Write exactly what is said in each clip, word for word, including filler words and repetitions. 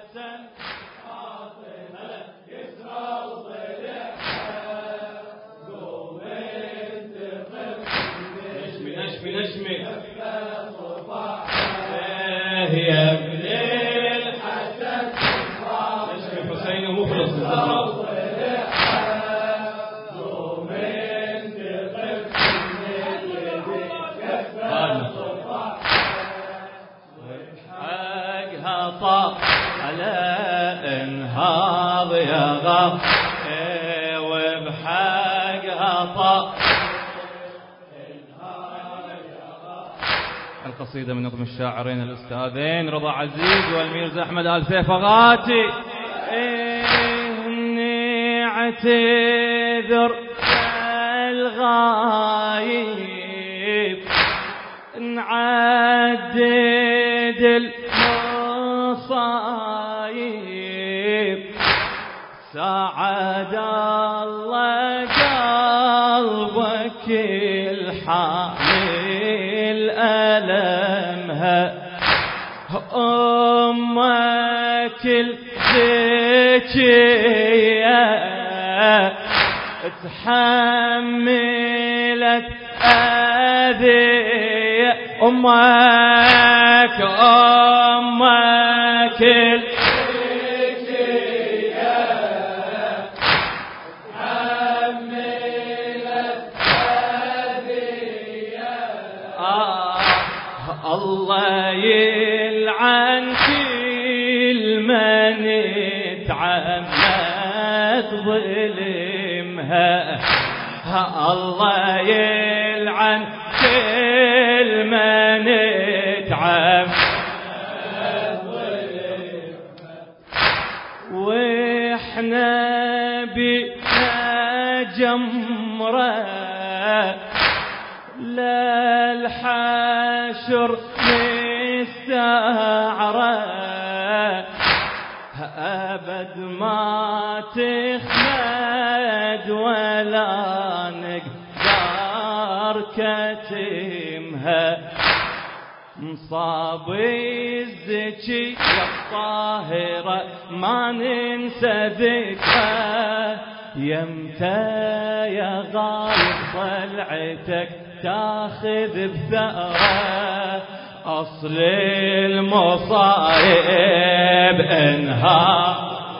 الحسن فاطمة يسرى وضلعها قوم انتقم نجمي نجمي نجمي يا ابن الحسن نجمي حسين ومخلص قوم انتقم حقها طاق على انهاض يا غار وبحقها طاق القصيدة من نظم الشاعرين الأستاذين رضا عزيز والميرزا أحمد آل سيفغاتي. إني اعتذر الغايب نعدد المصايب ساعد الله قلبك الحامل ألمها أمك الزكية تحملت أذية أمك أمك الزكية تحملت أذية آه الله يلعن كل من تعمد ظلمها الله يلعن كل من تعمد ظلمها واحنا بنا جمره للحشر مستعرة أبد ما تخمد ولا نقدر كتمها مصابي الزكي يا الطاهرة ما ننسى ذكرى يمتى يا غايب طلعتك تاخذ بثأرة أصل المصائب انهار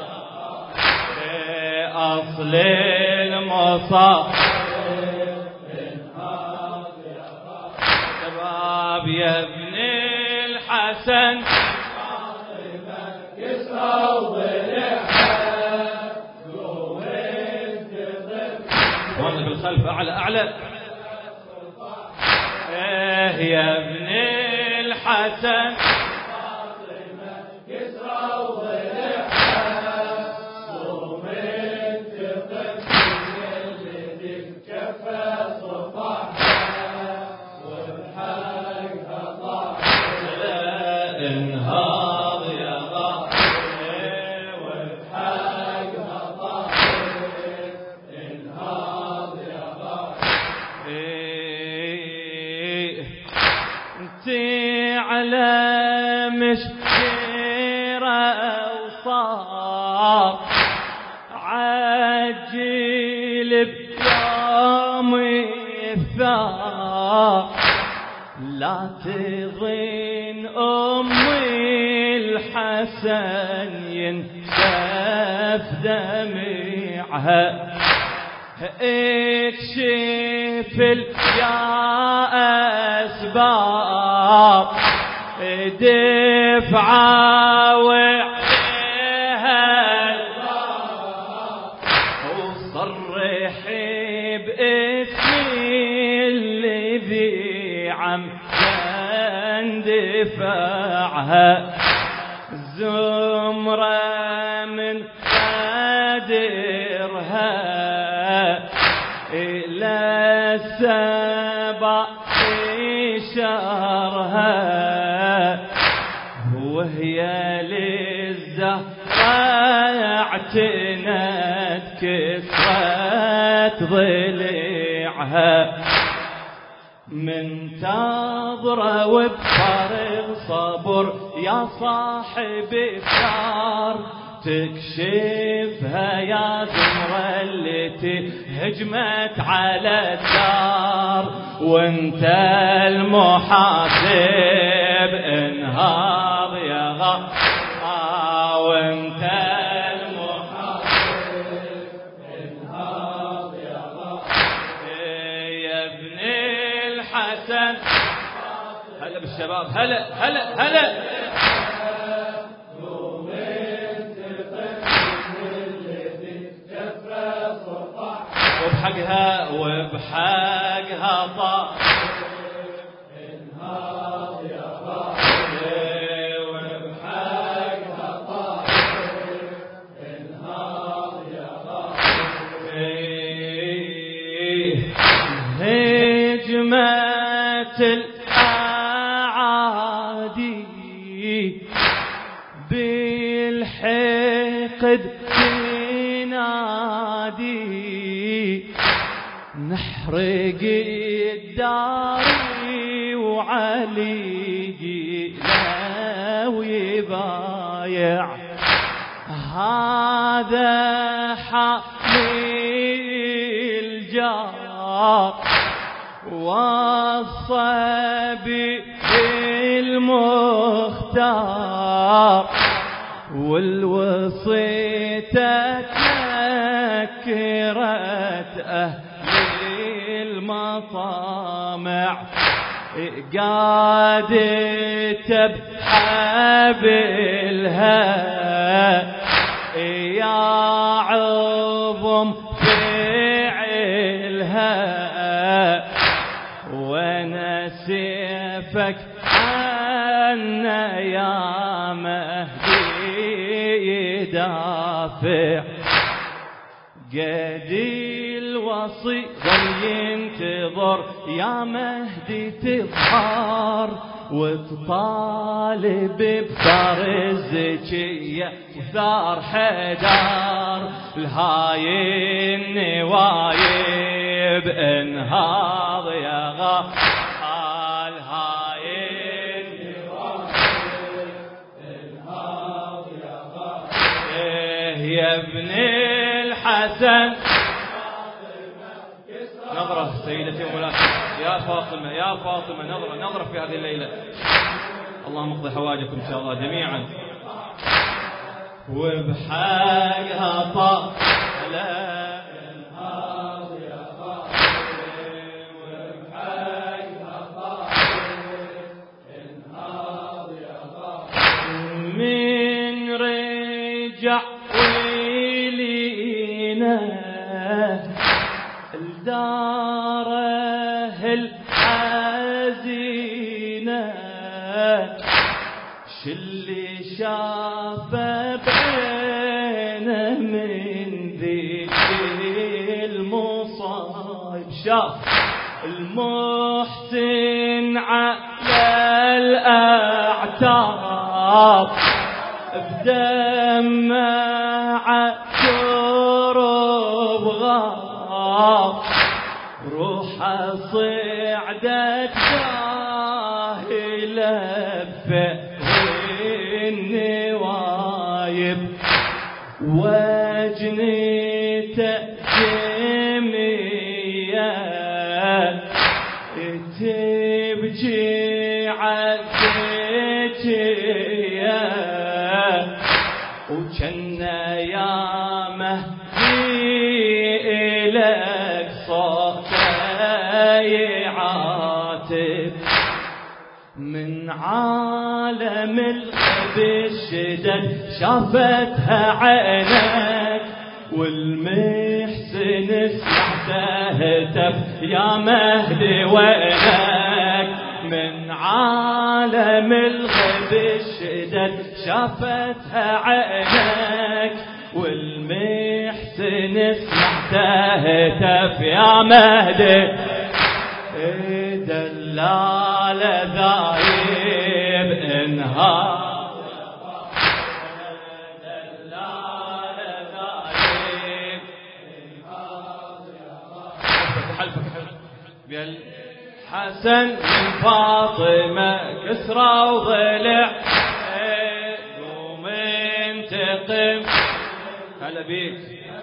أصل المصائب انهار شباب يا ابن الحسن يسرى وضلعها قوم انتقم وانا بالخلف أعلى أعلى يا ابن الحسن فاطمة يسرى وضلعها قوم انتقم اللي تكفى صفحها وبحقها طاحت انهاض يا غايب وبحقها طاحت انهاض يا غايب على مشكرة وصار عجل بيوم الثار لا تظن أمي الحسن ينشف دمعها اكشف يا أسباب دفعة وعليها وصرح باسمي الذي عم دفعها زمرة من قدرها إلى السبع شهرها وهي للزهراء اعتنت كسرت ضلعها منتظره وبفارغ صبر يا صاحب الدار، تكشفها يا زمرة التي هجمت على الدار، وانت المحاسب انهار يا غا، وانت المحاسب انهار يا غا، يا ابن الحسن. هلا بالشباب، هلا هلا هلا. وبحقها وبحقها طاح انهار يا راحل، وبحقها طاح انهار يا راحل. هجمت الأعادي بالحقد تنادي، نحرق الدار وعلي لا ويبايع، هذا حامي الجار والصبي المختار، والوصي تذكرت أهل المطامع، قادت بحبلها يا عظم فعلها، وانا سيفك عنا يا مهدي يدافع. قدي الوصي ظل ينتظر يا مهدي تظهر، وتطالب بثار الزكية وثار حدار، الهاي النوايب انهاض يا غال، هاي النوايب انهاض يا غال. يا ابن الحسن نظرة سيدتي ومولاي يا فاطمة، يا فاطمة نظرة نظرة في هذه الليلة. اللهم اقضي حوائجكم إن شاء الله جميعا. وبحقها طال انهار يا فاطمة، وبحقها طال انهار يا فاطمة. من رجع ويلينا داره الحزينة، شلي شافه بعينه من ذيك المصايب، شاف المحسن على الأعتاب بدمع ترب غاب، روحه صعدت جاهلة النوايب، وجنته جمية تبجي عالزكية، وجنة يا مهدي إلك صوته يعاتب، من عالم الغيب الشدد شافتها عينك، والمحسن سمعته هتف يا مهدي وينك، من عالم الغيب الشدد شافتها عينك، والمحسن سمعته هتف يا مهدي، دلال ذايب انهار، دلال ذايب انهار، حلفك حلفك حسن من فاطمة كسرى وضلع قوم انتقم هلا بيك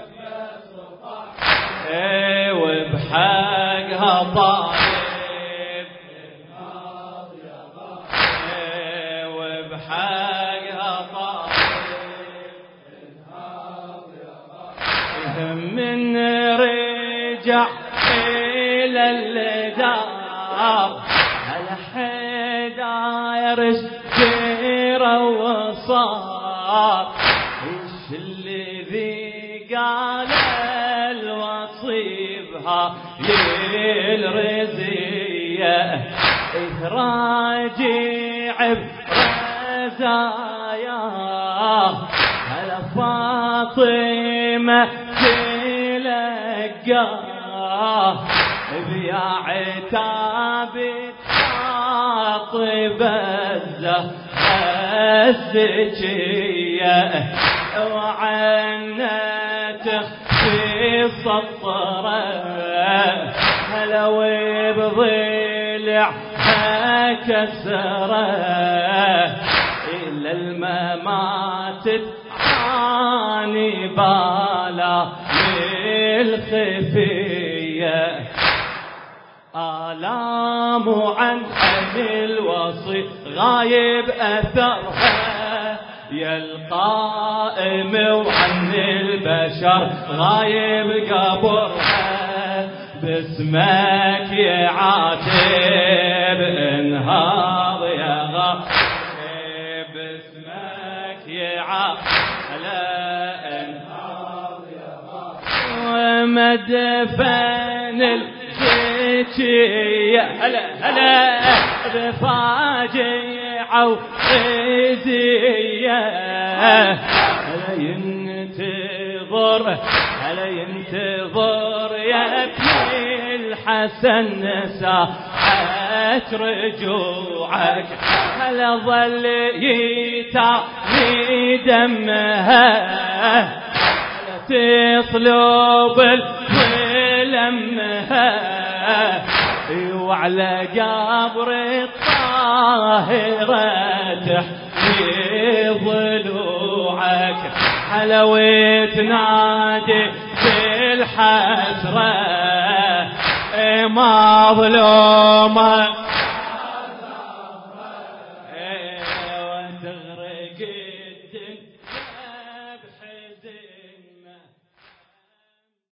ايه وبحقها طالب ايه وبحقها طالب من رجع إلى الدار هلا حداير الشجرة وصار ايش الذي قال الوصيبها للرزية راجع برزايا هلا فاطمة تلقاه بيا عتاب خاطب الزكية وعنته في سطره هلا وبضلع كسره إلا الممات تعاني بالا للخفية آلام عن الوصي غايب أثرها يا القائم وعن البشر غايب قبرها باسمك يا عاتب انهاض يا غايب باسمك يا عاتب انهاض يا غايب ومدفن الشيء هلا هلا بفاجعة وخزية هلا ينتظر هلا ينتظر يا ابني الحسن ساعة رجوعك هلا ظل يتعني دمها هلا تصلب لمها وعلى قبر الطاهرة تحمي ضلوعك هلا وتنادي بالحسرة ما ظلومك